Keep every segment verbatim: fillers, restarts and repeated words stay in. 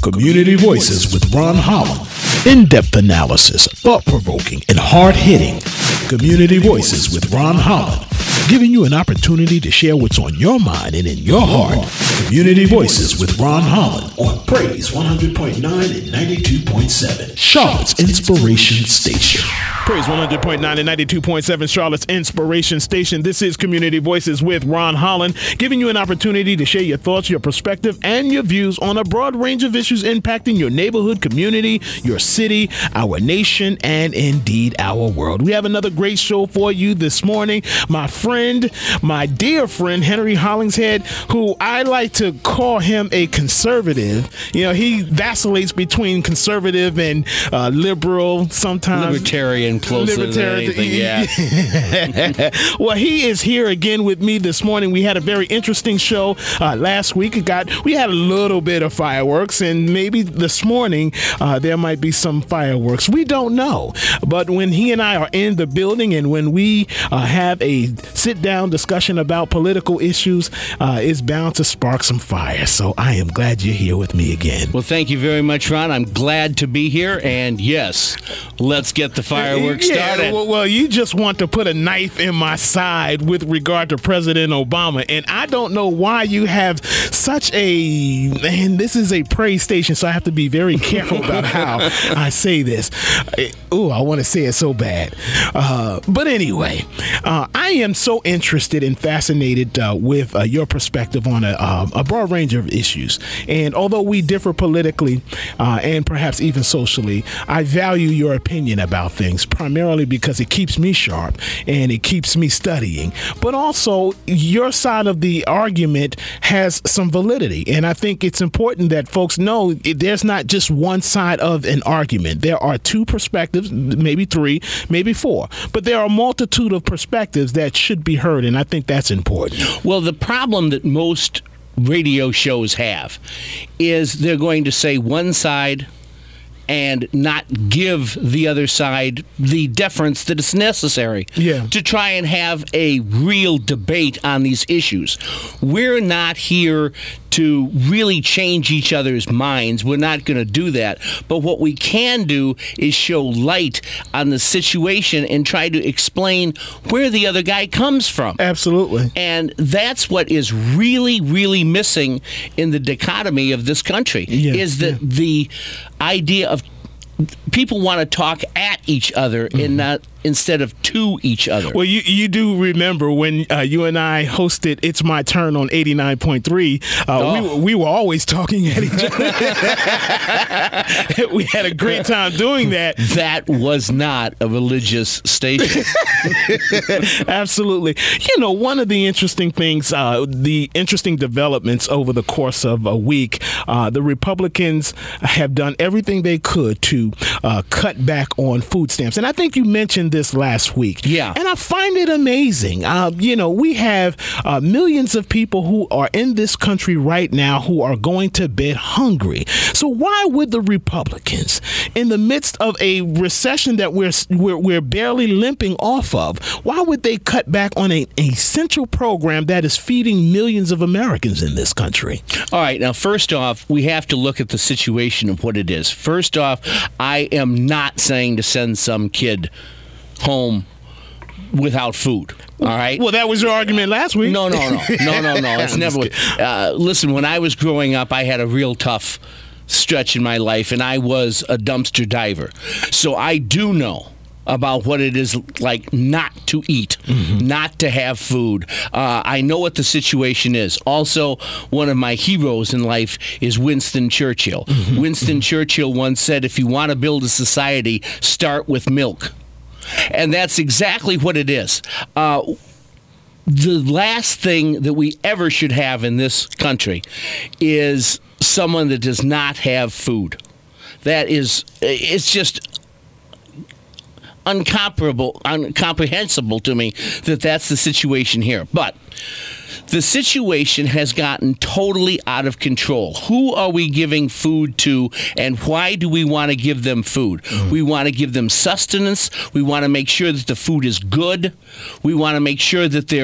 Community Voices with Ron Holland. In-depth analysis, thought-provoking, and hard-hitting. Community Voices with Ron Holland. Giving you an opportunity to share what's on your mind and in your heart. Community Voices with Ron Holland on Praise one hundred point nine and ninety-two point seven. Charlotte's Inspiration Station. Praise one hundred point nine and ninety-two point seven, Charlotte's Inspiration Station. This is Community Voices with Ron Holland, giving you an opportunity to share your thoughts, your perspective, and your views on a broad range of issues impacting your neighborhood, community, your city, our nation, and indeed our world. We have another great show for you this morning. My friend, my dear friend, Henry Hollingshead, who I like to call him a conservative. You know, he vacillates between conservative and uh, liberal, sometimes libertarian. Closer than anything, yeah. Well, he is here again with me this morning. We had a very interesting show uh, last week. It got we had a little bit of fireworks, and maybe this morning uh, there might be some fireworks. We don't know. But when he and I are in the building, and when we uh, have a sit-down discussion about political issues, uh, it's bound to spark some fire. So I am glad you're here with me again. Well, thank you very much, Ron. I'm glad to be here, and yes, let's get the fireworks. Yeah, well, well, you just want to put a knife in my side with regard to President Obama, and I don't know why you have such a, and this is a praise station, so I have to be very careful about how I say this. Oh, I want to say it so bad. Uh, but anyway, uh, I am so interested and fascinated uh, with uh, your perspective on a, uh, a broad range of issues, and although we differ politically uh, and perhaps even socially, I value your opinion about things, primarily because it keeps me sharp and it keeps me studying. But also, your side of the argument has some validity. And I think it's important that folks know it, there's not just one side of an argument. There are two perspectives, maybe three, maybe four. But there are a multitude of perspectives that should be heard, and I think that's important. Well, the problem that most radio shows have is they're going to say one side and not give the other side the deference that is necessary yeah. to try and have a real debate on these issues. We're not here to really change each other's minds. We're not going to do that. But what we can do is show light on the situation and try to explain where the other guy comes from. Absolutely. And that's what is really, really missing in the dichotomy of this country, yeah, is that yeah. the idea of people want to talk at each other mm-hmm. and not instead of to each other. Well, you you do remember when uh, you and I hosted It's My Turn on eighty-nine point three, uh, oh. we, we were always talking at each other. We had a great time doing that. That was not a religious station. Absolutely. You know, one of the interesting things, uh, the interesting developments over the course of a week, uh, the Republicans have done everything they could to uh, cut back on food stamps. And I think you mentioned this last week. Yeah. And I find it amazing. Uh, you know, we have uh, millions of people who are in this country right now who are going to bed hungry. So why would the Republicans, in the midst of a recession that we're we're, we're barely limping off of, why would they cut back on a, a central program that is feeding millions of Americans in this country? All right. Now, first off, we have to look at the situation of what it is. First off, I am not saying to send some kid home without food. All right. Well, that was your argument last week. No, no, no, no, no, no. It's never. Uh, listen, when I was growing up, I had a real tough stretch in my life, and I was a dumpster diver. So I do know about what it is like not to eat, mm-hmm. not to have food. Uh, I know what the situation is. Also, one of my heroes in life is Winston Churchill. Mm-hmm. Winston mm-hmm. Churchill once said, if you want to build a society, start with milk. And that's exactly what it is. Uh, the last thing that we ever should have in this country is someone that does not have food. That is, it's just uncomparable, incomprehensible to me that that's the situation here. But the situation has gotten totally out of control. Who are we giving food to, and why do we want to give them food? Mm. We want to give them sustenance. We want to make sure that the food is good. We want to make sure that they're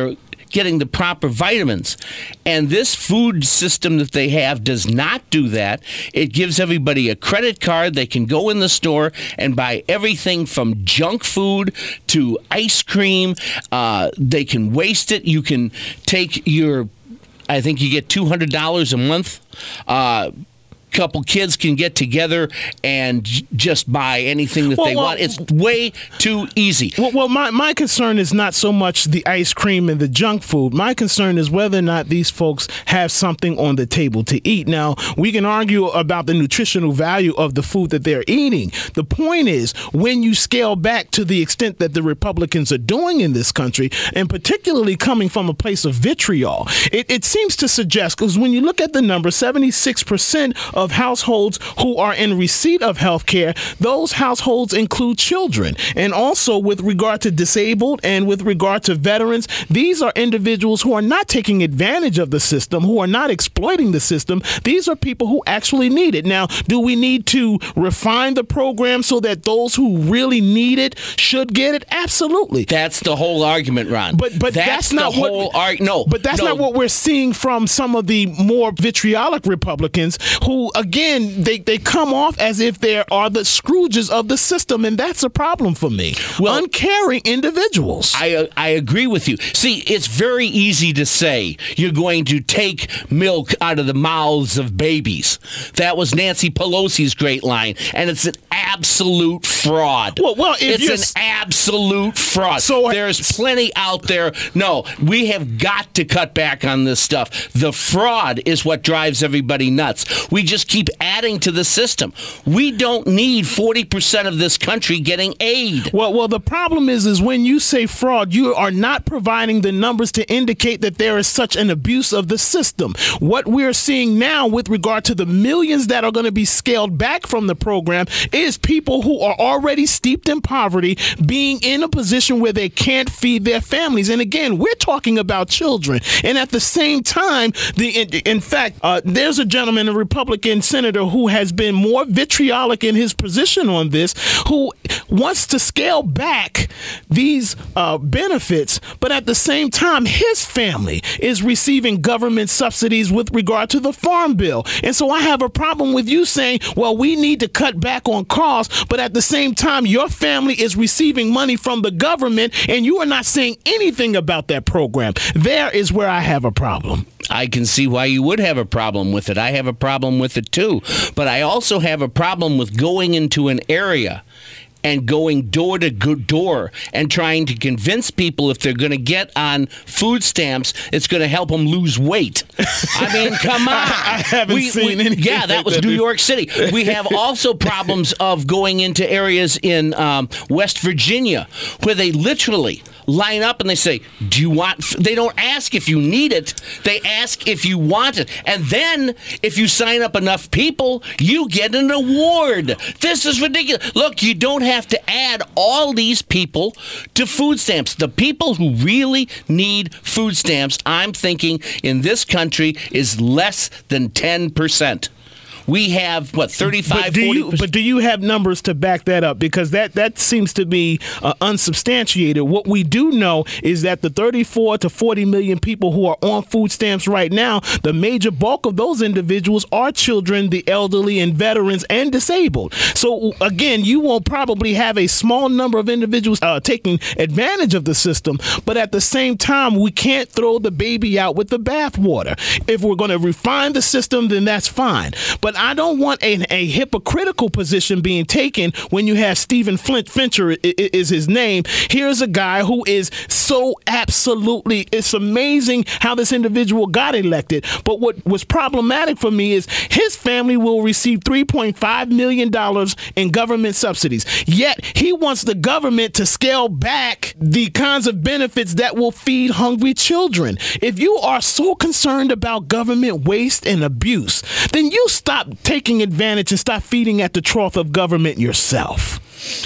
getting the proper vitamins. And this food system that they have does not do that. It gives everybody a credit card. They can go in the store and buy everything from junk food to ice cream. Uh, they can waste it. You can take your, I think you get two hundred dollars a month. Uh couple kids can get together and j- just buy anything that well, they well, want. It's way too easy. Well, well my, my concern is not so much the ice cream and the junk food. My concern is whether or not these folks have something on the table to eat. Now, we can argue about the nutritional value of the food that they're eating. The point is, when you scale back to the extent that the Republicans are doing in this country, and particularly coming from a place of vitriol, it, it seems to suggest, because when you look at the number, seventy-six percent of households who are in receipt of health care, those households include children. And also with regard to disabled and with regard to veterans, these are individuals who are not taking advantage of the system, who are not exploiting the system. These are people who actually need it. Now, do we need to refine the program so that those who really need it should get it? Absolutely. That's the whole argument, Ron. But but that's, that's not the what whole argument. No, but that's no. not what we're seeing from some of the more vitriolic Republicans who, again, they, they come off as if they are the Scrooges of the system, and that's a problem for me. Well, uncaring individuals. I I agree with you. See, it's very easy to say you're going to take milk out of the mouths of babies. That was Nancy Pelosi's great line, and it's an absolute fraud. Well, well, if it's an absolute fraud. So there's plenty out there. No, we have got to cut back on this stuff. The fraud is what drives everybody nuts. We just keep adding to the system. We don't need forty percent of this country getting aid. Well, well, the problem is, is when you say fraud, you are not providing the numbers to indicate that there is such an abuse of the system. What we're seeing now with regard to the millions that are going to be scaled back from the program is people who are already steeped in poverty being in a position where they can't feed their families. And again, we're talking about children. And at the same time, the in, in fact, uh, there's a gentleman, a Republican senator, who has been more vitriolic in his position on this, who wants to scale back these uh, benefits, but at the same time, his family is receiving government subsidies with regard to the Farm Bill. And so I have a problem with you saying, well, we need to cut back on costs, but at the same time, your family is receiving money from the government, and you are not saying anything about that program. There is where I have a problem. I can see why you would have a problem with it. I have a problem with it too. But I also have a problem with going into an area and going door to door and trying to convince people if they're going to get on food stamps, it's going to help them lose weight. I mean, come on. I haven't we, seen we, anything. Yeah, that was New York City. We have also problems of going into areas in um, West Virginia where they literally line up and they say, do you want, they don't ask if you need it, they ask if you want it. And then if you sign up enough people, you get an award. This is ridiculous. Look, you don't have to add all these people to food stamps. The people who really need food stamps, I'm thinking, in this country is less than ten percent. We have, what, thirty-five, but do forty you, But do you have numbers to back that up? Because that, that seems to be uh, unsubstantiated. What we do know is that the thirty-four to forty million people who are on food stamps right now, the major bulk of those individuals are children, the elderly, and veterans, and disabled. So, again, you will probably have a small number of individuals uh, taking advantage of the system, but at the same time, we can't throw the baby out with the bathwater. If we're going to refine the system, then that's fine. But I don't want a, a hypocritical position being taken when you have Stephen Flint Fincher is his name. Here's a guy who is so absolutely, it's amazing how this individual got elected. But what was problematic for me is his family will receive three point five million dollars in government subsidies. Yet he wants the government to scale back the kinds of benefits that will feed hungry children. If you are so concerned about government waste and abuse, then you stop taking advantage and stop feeding at the trough of government yourself.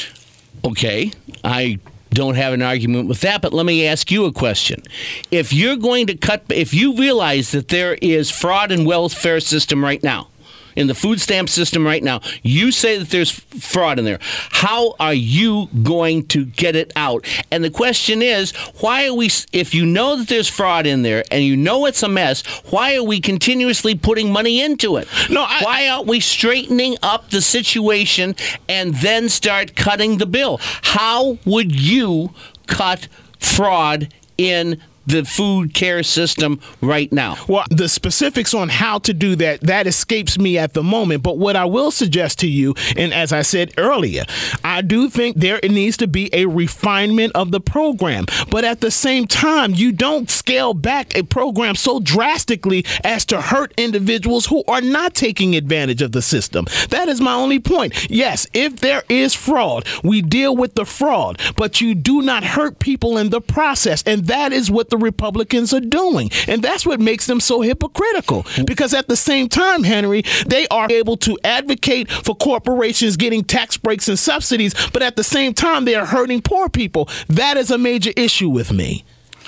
Okay, I don't have an argument with that, but let me ask you a question. If you're going to cut, if you realize that there is fraud in welfare system right now, in the food stamp system right now. You say that there's fraud in there. How are you going to get it out? And the question is, why are we, if you know that there's fraud in there and you know it's a mess, why are we continuously putting money into it? No, I, why aren't we straightening up the situation and then start cutting the bill? How would you cut fraud in the food care system right now? Well, the specifics on how to do that, that escapes me at the moment. But what I will suggest to you, and as I said earlier, I do think there needs to be a refinement of the program. But at the same time, you don't scale back a program so drastically as to hurt individuals who are not taking advantage of the system. That is my only point. Yes, if there is fraud, we deal with the fraud, but you do not hurt people in the process. And that is what the Republicans are doing. And that's what makes them so hypocritical. Because at the same time, Henry, they are able to advocate for corporations getting tax breaks and subsidies, but at the same time, they are hurting poor people. That is a major issue with me.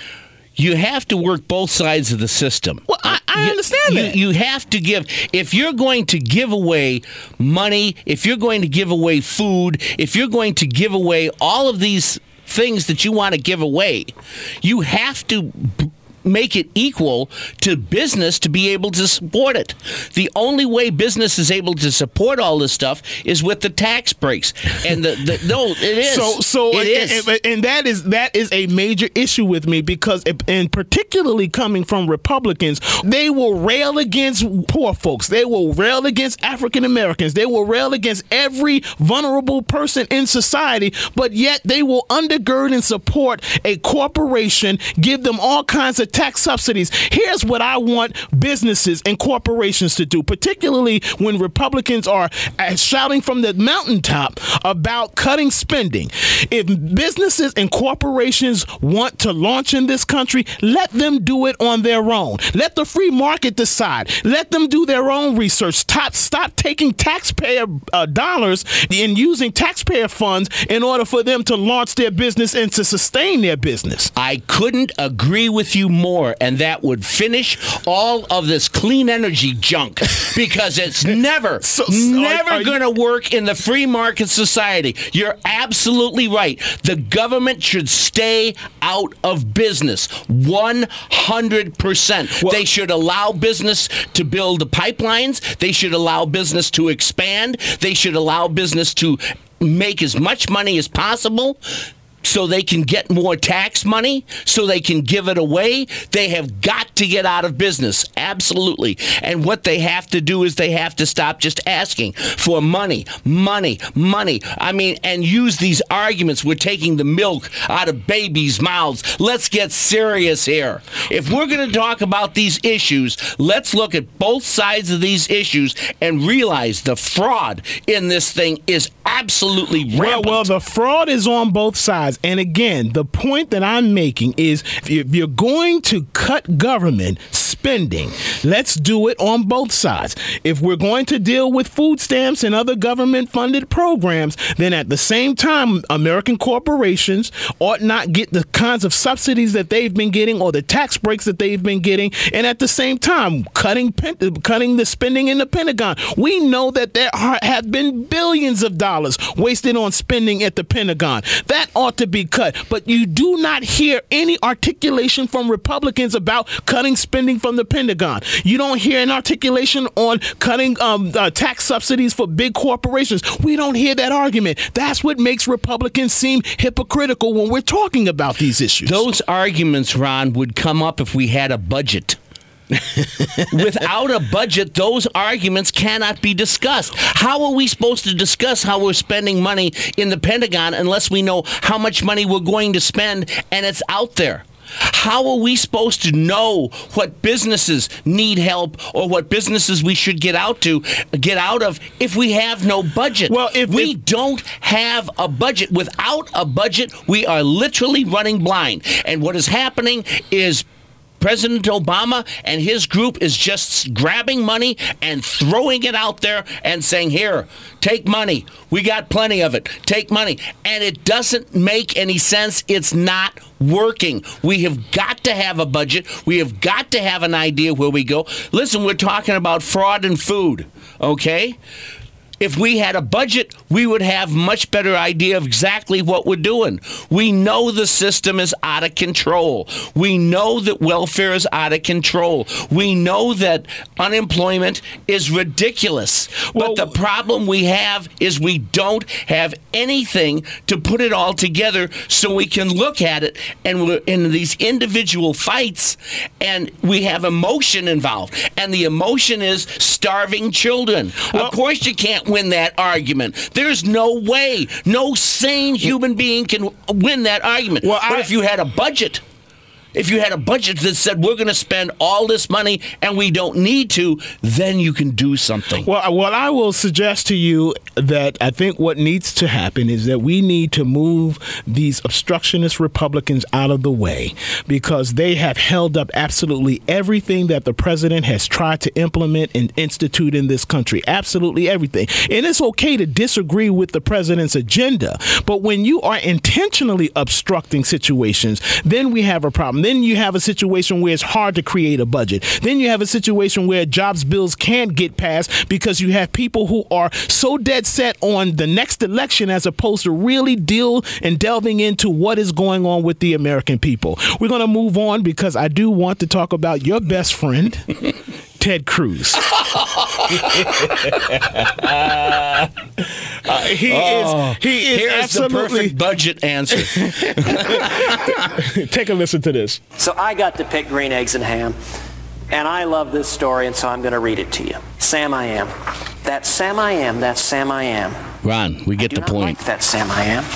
You have to work both sides of the system. Well, I, I you, understand you, that. You have to give, if you're going to give away money, if you're going to give away food, if you're going to give away all of these things that you want to give away, you have to b- make it equal to business to be able to support it. The only way business is able to support all this stuff is with the tax breaks. And the, the no, it is. So, so, it is. And, and that is that is a major issue with me because, it, and particularly coming from Republicans, they will rail against poor folks. They will rail against African Americans. They will rail against every vulnerable person in society, but yet they will undergird and support a corporation, give them all kinds of tax subsidies. Here's what I want businesses and corporations to do, particularly when Republicans are shouting from the mountaintop about cutting spending. If businesses and corporations want to launch in this country, let them do it on their own. Let the free market decide. Let them do their own research. Stop, stop taking taxpayer uh, dollars and using taxpayer funds in order for them to launch their business and to sustain their business. I couldn't agree with you more, and that would finish all of this clean energy junk because it's never, so, so never going to work in the free market society. You're absolutely right. The government should stay out of business one hundred percent. Well, they should allow business to build the pipelines. They should allow business to expand. They should allow business to make as much money as possible, so they can get more tax money, so they can give it away. They have got to get out of business, absolutely. And what they have to do is they have to stop just asking for money, money, money. I mean, and use these arguments. We're taking the milk out of babies' mouths. Let's get serious here. If we're going to talk about these issues, let's look at both sides of these issues and realize the fraud in this thing is absolutely rampant. Well, well, the fraud is on both sides. And again, the point that I'm making is if you're going to cut government spending, let's do it on both sides. If we're going to deal with food stamps and other government-funded programs, then at the same time, American corporations ought not get the kinds of subsidies that they've been getting or the tax breaks that they've been getting. And at the same time, cutting cutting the spending in the Pentagon. We know that there are, have been billions of dollars wasted on spending at the Pentagon. That ought to be cut. But you do not hear any articulation from Republicans about cutting spending from the Pentagon. You don't hear an articulation on cutting um, uh, tax subsidies for big corporations. We don't hear that argument. That's what makes Republicans seem hypocritical when we're talking about these issues. Those arguments, Ron, would come up if we had a budget. Without a budget, those arguments cannot be discussed. How are we supposed to discuss how we're spending money in the Pentagon unless we know how much money we're going to spend and it's out there? How are we supposed to know what businesses need help or what businesses we should get out to get out of if we have no budget? Well, if we if, don't have a budget, without a budget, we are literally running blind. And what is happening is President Obama and his group is just grabbing money and throwing it out there and saying, here, take money. We got plenty of it. Take money. And it doesn't make any sense. It's not working. We have got to have a budget. We have got to have an idea where we go. Listen, we're talking about fraud in food. okay? If we had a budget, we would have much better idea of exactly what we're doing. We know the system is out of control. We know that welfare is out of control. We know that unemployment is ridiculous. Well, but the problem we have is we don't have anything to put it all together so we can look at it, and we're in these individual fights, and we have emotion involved. And the emotion is starving children. Well, of course you can't win that argument. There's no way. No sane human being can win that argument. Well, but I, if you had a budget, if you had a budget that said we're going to spend all this money and we don't need to, then you can do something. Well, what I will suggest to you that I think what needs to happen is that we need to move these obstructionist Republicans out of the way, because they have held up absolutely everything that the president has tried to implement and institute in this country. Absolutely everything. And it's okay to disagree with the president's agenda, but when you are intentionally obstructing situations, then we have a problem. Then you have a situation where it's hard to create a budget. Then you have a situation where jobs bills can't get passed because you have people who are so dead set on the next election as opposed to really deal and delving into what is going on with the American people. We're going to move on because I do want to talk about your best friend, Ted Cruz. uh, he oh, is he is here's absolutely the perfect budget answer. Take a listen to this. So I got to pick green eggs and ham, and I love this story, and so I'm going to read it to you. Sam I am. That Sam I am, that Sam I am. Ron, we get I do the not point. Like that Sam I am.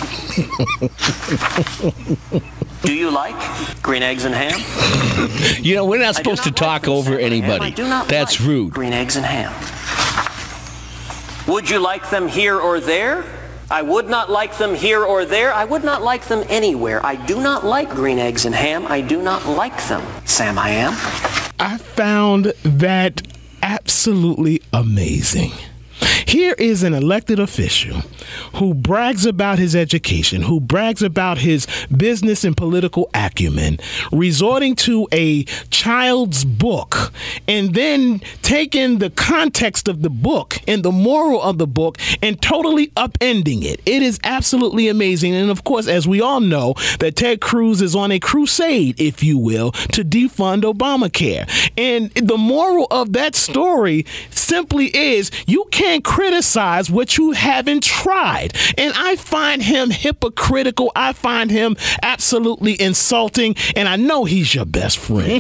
Do you like green eggs and ham? You know, we're not supposed to not talk like over Sam I am. anybody. I do not That's like rude. Green eggs and ham. Would you like them here or there? I would not like them here or there. I would not like them anywhere. I do not like green eggs and ham. I do not like them. Sam I am. I found that absolutely amazing. Here is an elected official who brags about his education, who brags about his business and political acumen, resorting to a child's book, and then taking the context of the book and the moral of the book and totally upending it. It is absolutely amazing. And of course, as we all know, that Ted Cruz is on a crusade, if you will, to defund Obamacare. And the moral of that story simply is you can't criticize what you haven't tried. And I find him hypocritical. I find him absolutely insulting. And I know he's your best friend.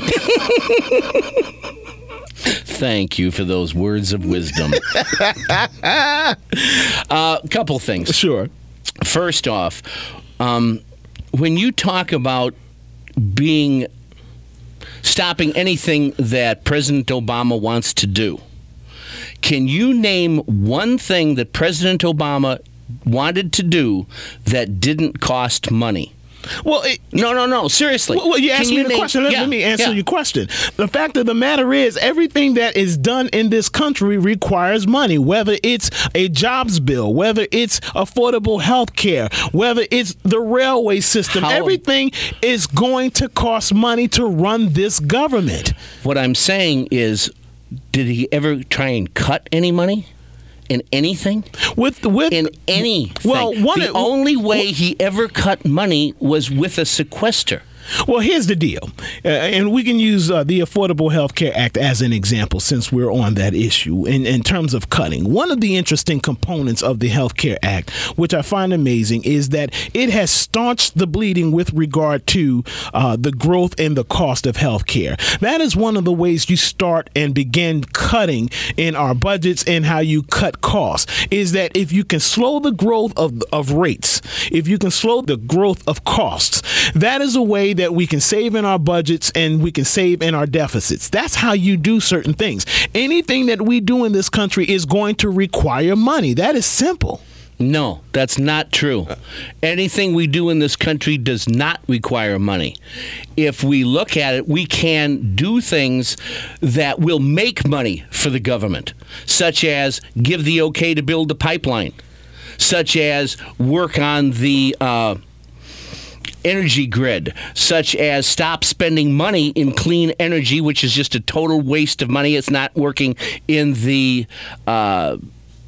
Thank you for those words of wisdom. A uh, couple things. Sure. First off, um, when you talk about being stopping anything that President Obama wants to do, can you name one thing that President Obama wanted to do that didn't cost money? Well, it, no, no, no. Seriously. Well, you asked Can me you the name, question. Let, yeah, let me answer yeah. your question. The fact of the matter is, everything that is done in this country requires money, whether it's a jobs bill, whether it's affordable health care, whether it's the railway system. How, everything is going to cost money to run this government. What I'm saying is, did he ever try and cut any money? In anything? With with in anything. Well, one the of, only way he ever cut money was with a sequester. Well, here's the deal, uh, and we can use uh, the Affordable Health Care Act as an example since we're on that issue in, in terms of cutting. One of the interesting components of the Health Care Act, which I find amazing, is that it has staunched the bleeding with regard to uh, the growth and the cost of health care. That is one of the ways you start and begin cutting in our budgets and how you cut costs, is that if you can slow the growth of, of rates, if you can slow the growth of costs, that is a way that we can save in our budgets and we can save in our deficits. That's how you do certain things. Anything that we do in this country is going to require money. That is simple. No, that's not true. Anything we do in this country does not require money. If we look at it, we can do things that will make money for the government, such as give the okay to build the pipeline, such as work on the uh, energy grid, such as stop spending money in clean energy, which is just a total waste of money. It's not working in the uh,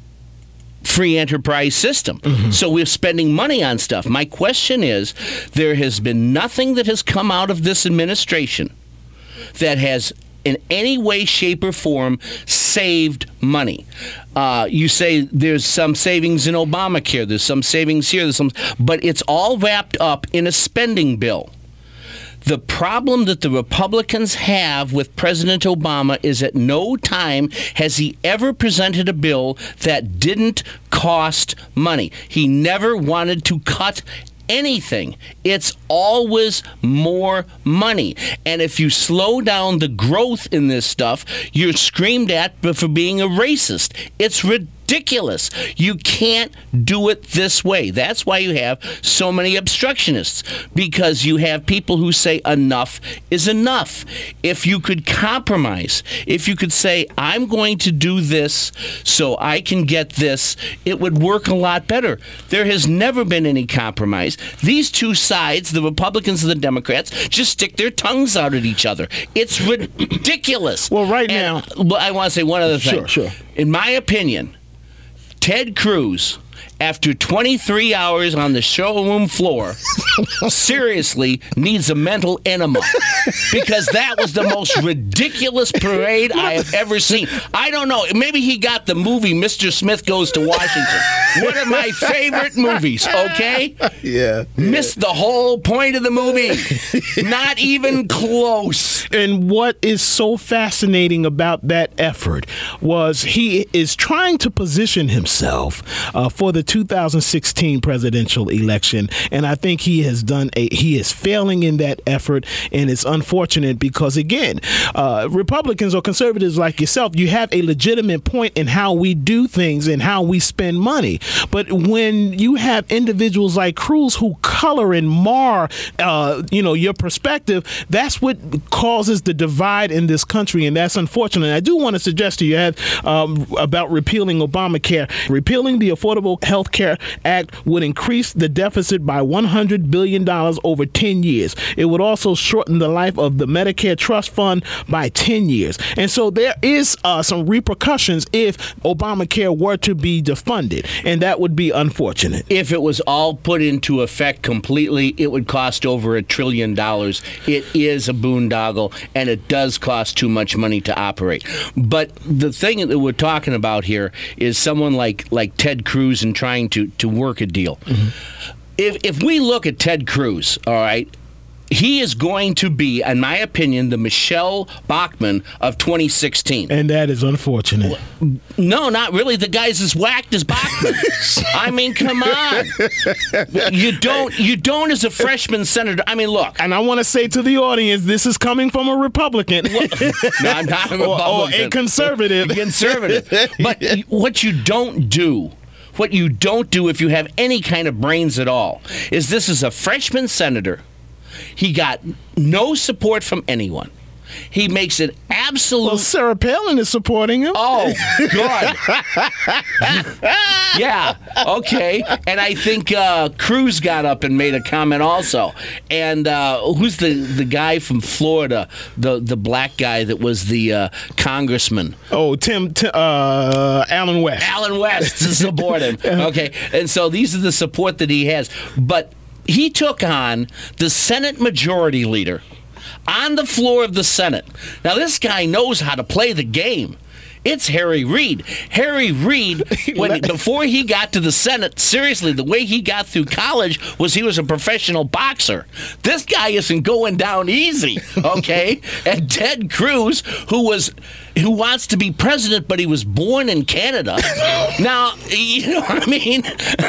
free enterprise system. Mm-hmm. So we're spending money on stuff. My question is, there has been nothing that has come out of this administration that has in any way, shape, or form saved money. Uh, you say there's some savings in Obamacare, there's some savings here, there's some, but it's all wrapped up in a spending bill. The problem that the Republicans have with President Obama is at no time has he ever presented a bill that didn't cost money. He never wanted to cut anything. It's always more money. And if you slow down the growth in this stuff, you're screamed at for being a racist. It's ridiculous. You can't do it this way. That's why you have so many obstructionists, because you have people who say enough is enough. If you could compromise, if you could say, I'm going to do this so I can get this, it would work a lot better. There has never been any compromise. These two sides, the Republicans and the Democrats, just stick their tongues out at each other. It's ridiculous. Well, right and, now... I want to say one other thing. Sure, sure. In my opinion, Ted Cruz, after twenty-three hours on the showroom floor, seriously needs a mental enema, because that was the most ridiculous parade I have ever seen. I don't know. Maybe he got the movie Mister Smith Goes to Washington. One of my favorite movies, okay? Yeah. Missed the whole point of the movie. Not even close. And what is so fascinating about that effort was he is trying to position himself uh, for the two thousand sixteen presidential election, and I think he has done a he is failing in that effort, and it's unfortunate because, again, uh, Republicans or conservatives like yourself, you have a legitimate point in how we do things and how we spend money, but when you have individuals like Cruz who color and mar uh, you know your perspective, that's what causes the divide in this country, and that's unfortunate. I do want to suggest to you have um, about repealing Obamacare. Repealing the Affordable Health Care Act would increase the deficit by one hundred billion dollars over ten years. It would also shorten the life of the Medicare Trust Fund by ten years. And so there is uh, some repercussions if Obamacare were to be defunded, and that would be unfortunate. If it was all put into effect completely, it would cost over a trillion dollars. It is a boondoggle, and it does cost too much money to operate. But the thing that we're talking about here is someone like, like Ted Cruz and trying to, to work a deal. Mm-hmm. If if we look at Ted Cruz, all right, he is going to be, in my opinion, the Michelle Bachmann of twenty sixteen. And that is unfortunate. No, not really. The guy's as whacked as Bachmann. I mean, come on. You don't, you don't as a freshman senator. I mean, look. And I want to say to the audience, this is coming from a Republican. Well, no, I'm not a Republican. Or, or a conservative. A conservative. But what you don't do, what you don't do if you have any kind of brains at all, is this is a freshman senator. He got no support from anyone. He makes it absolute. Well, Sarah Palin is supporting him. Oh, God. Yeah, okay. And I think uh, Cruz got up and made a comment also. And uh, who's the, the guy from Florida, the the black guy that was the uh, congressman? Oh, Tim, Tim uh, Alan West. Alan West to support him. Okay, and so these are the support that he has. But he took on the Senate Majority Leader on the floor of the Senate. Now, this guy knows how to play the game. It's Harry Reid. Harry Reid, when before he got to the Senate, seriously, the way he got through college was he was a professional boxer. This guy isn't going down easy, okay? And Ted Cruz, who was who wants to be president, but he was born in Canada. Now, you know what I mean?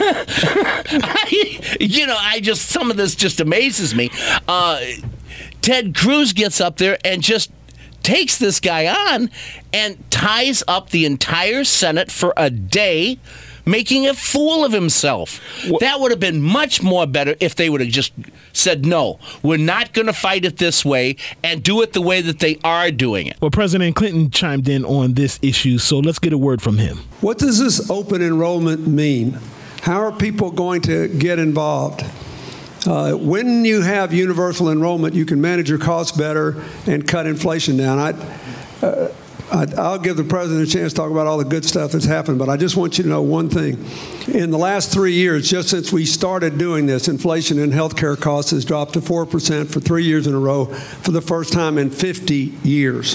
I, you know, I just some of this just amazes me. Uh, Ted Cruz gets up there and just takes this guy on and ties up the entire Senate for a day, making a fool of himself. Well, that would have been much more better if they would have just said, no, we're not going to fight it this way and do it the way that they are doing it. Well, President Clinton chimed in on this issue, so let's get a word from him. What does this open enrollment mean? How are people going to get involved? Uh, when you have universal enrollment, you can manage your costs better and cut inflation down. I, uh, I, I'll give the president a chance to talk about all the good stuff that's happened, but I just want you to know one thing. In the last three years, just since we started doing this, inflation in health care costs has dropped to four percent for three years in a row for the first time in fifty years.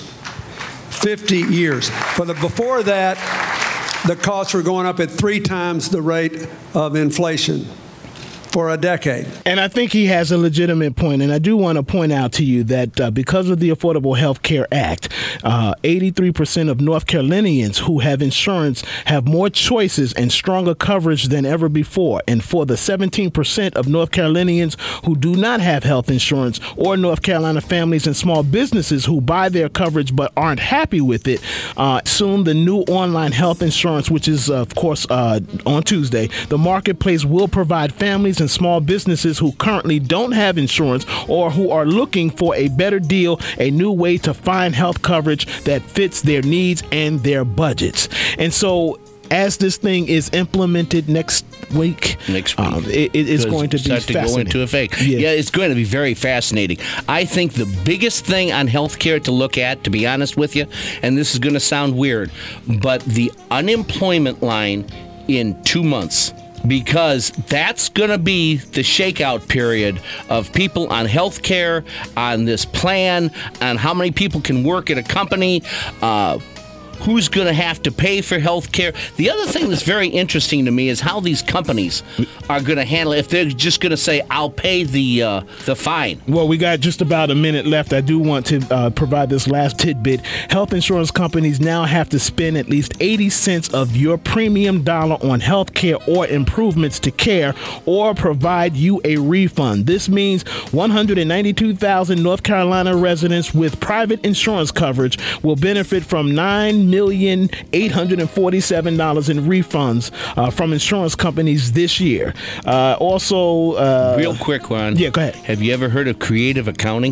fifty years. For the, before that, the costs were going up at three times the rate of inflation for a decade. And I think he has a legitimate point. And I do want to point out to you that uh, because of the Affordable Health Care Act, uh, eighty-three percent of North Carolinians who have insurance have more choices and stronger coverage than ever before. And for the seventeen percent of North Carolinians who do not have health insurance, or North Carolina families and small businesses who buy their coverage but aren't happy with it, uh, soon the new online health insurance, which is, uh, of course, uh, on Tuesday, the marketplace will provide families and small businesses who currently don't have insurance or who are looking for a better deal, a new way to find health coverage that fits their needs and their budgets. And so as this thing is implemented next week, next week, um, it, it is going to be start to go into effect. Yeah. yeah, it's going to be very fascinating. I think the biggest thing on healthcare to look at, to be honest with you, and this is going to sound weird, but the unemployment line in two months. Because that's going to be the shakeout period of people on health care, on this plan, on how many people can work at a company, uh, who's going to have to pay for health care. The other thing that's very interesting to me is how these companies are going to handle it. If they're just going to say, I'll pay the uh, the fine. Well, we got just about a minute left. I do want to uh, provide this last tidbit. Health insurance companies now have to spend at least eighty cents of your premium dollar on health care or improvements to care, or provide you a refund. This means one hundred ninety-two thousand North Carolina residents with private insurance coverage will benefit from nine million eight hundred forty-seven dollars in refunds uh, from insurance companies this year. Uh, also, uh, real quick, Ron. Yeah, go ahead. Have you ever heard of creative accounting?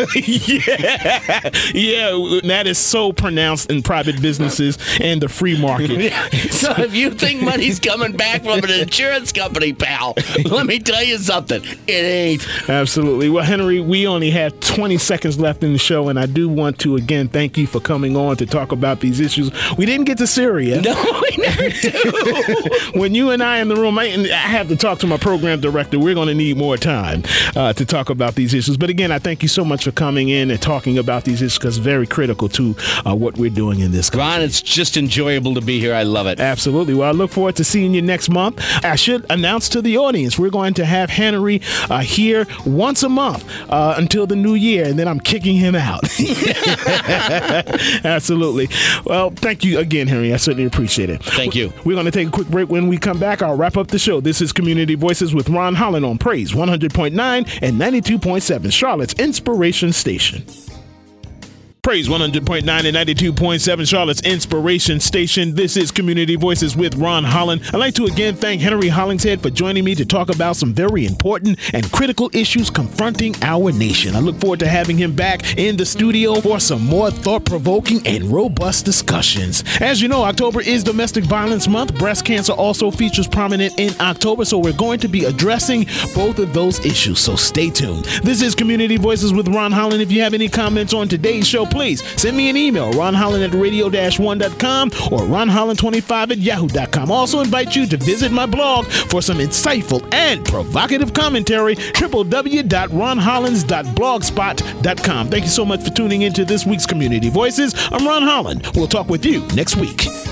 yeah, yeah, that is so pronounced in private businesses and the free market. So if you think money's coming back from an insurance company, pal, let me tell you something. It ain't. Absolutely. Well, Henry, we only have twenty seconds left in the show, and I do want to again thank you for coming on to talk about these issues. We didn't get to Syria. No, we never do. When you and I in the room, I, I have to talk to my program director. We're going to need more time uh, to talk about these issues. But again, I thank you so much for coming in and talking about these issues, because it's very critical to uh, what we're doing in this country. Ron, it's just enjoyable to be here. I love it. Absolutely. Well, I look forward to seeing you next month. I should announce to the audience, we're going to have Henry uh, here once a month uh, until the new year, and then I'm kicking him out. Absolutely. Well, thank you again, Henry. I certainly appreciate it. Thank you. We're going to take a quick break. When we come back, I'll wrap up the show. This is Community Voices with Ron Holland on Praise one hundred point nine and ninety-two point seven, Charlotte's Inspiration Station. Praise one hundred point nine and ninety-two point seven, Charlotte's Inspiration Station. This is Community Voices with Ron Holland. I'd like to again thank Henry Hollingshead for joining me to talk about some very important and critical issues confronting our nation. I look forward to having him back in the studio for some more thought-provoking and robust discussions. As you know, October is Domestic Violence Month. Breast cancer also features prominent in October, so we're going to be addressing both of those issues, so stay tuned. This is Community Voices with Ron Holland. If you have any comments on today's show, please send me an email, ron holland at radio dash one dot com or ron holland twenty-five at yahoo dot com. I also invite you to visit my blog for some insightful and provocative commentary, w w w dot ron hollands dot blogspot dot com. Thank you so much for tuning into this week's Community Voices. I'm Ron Holland. We'll talk with you next week.